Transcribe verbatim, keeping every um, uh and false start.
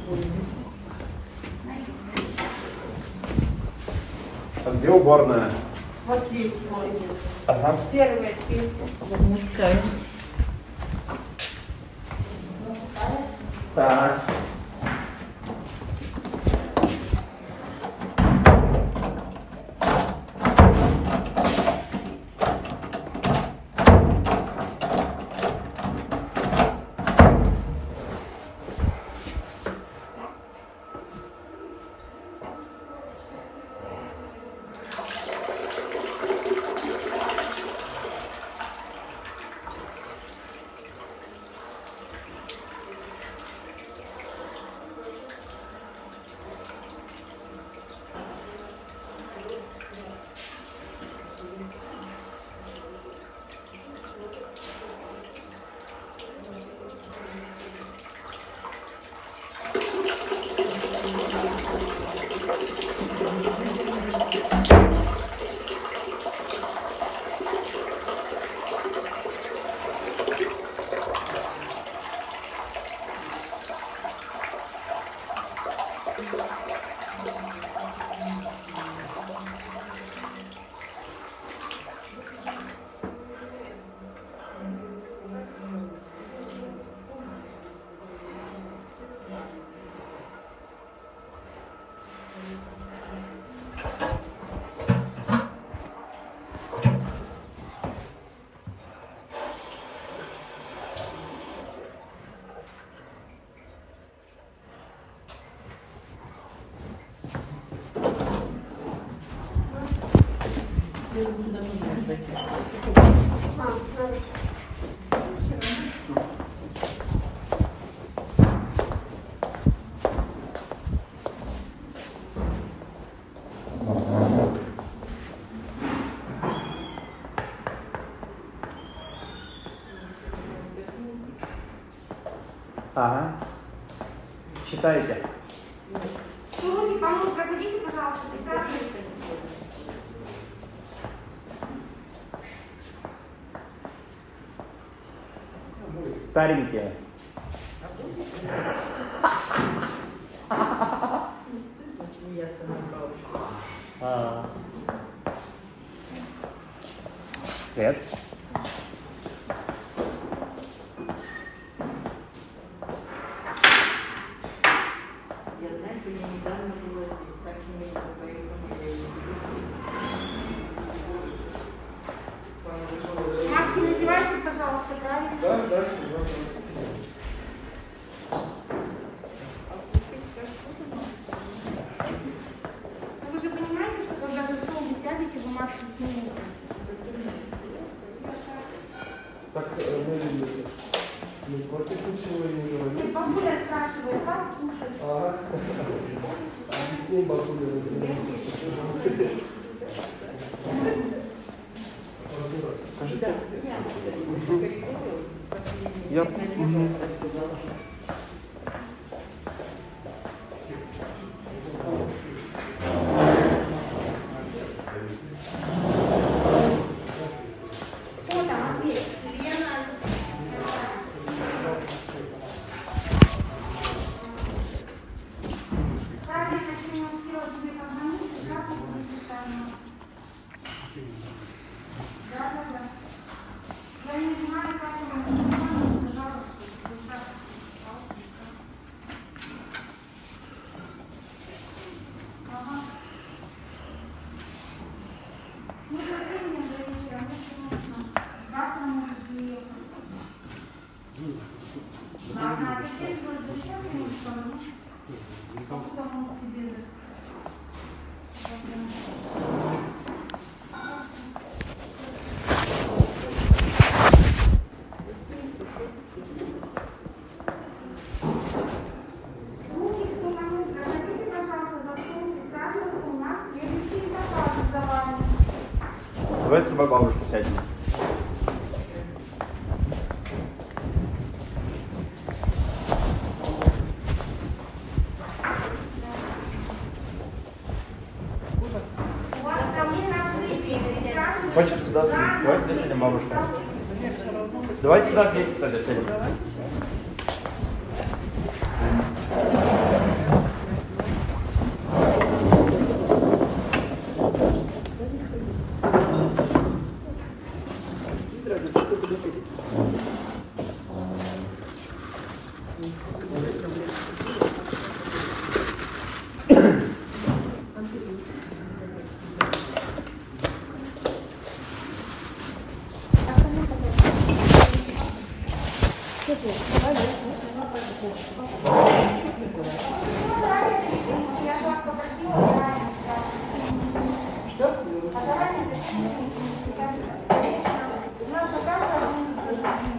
А где уборная? Вот здесь. Ага. Первая дверь. Мужская. Так. Ага. Читайте. Руки помочь, проходите, пожалуйста, присаживайтесь. Старенькие. А. Привет. Я знаю, что я недавно была здесь, так что мне поэтому я и не Маски надевайте, пожалуйста, правильно? Да, да. Вы же понимаете, что когда за стол вы сядете, вы маски снимете? Так, мы не против ничего не говорим. Нет, бабуля спрашивает, как кушать? Ага. Объясни бабуле. Скажите. Я... Угу. Кто там? Ответь. Сами хотим успела тебе позвонить, как вы будете ставить? Да, да, да. Я не знаю, как он сказала, что душа. Ага. Ну, совсем не говорите, а может нужно. Завтра может приехать. Ладно, а теперь будет зачем ему что-нибудь? Что он себе руки, кто кому, проходите, пожалуйста, за стол, присаживаться, у нас следующий заказ за вами. Давай с тобой бабушка сядем. У вас столы на открытии. Хочешь сюда садиться? Давай сюда сядем, бабушка. Давай сюда вместе тогда сядем. Я вас попросила заранее. Что? А давайте сейчас. У нас заказ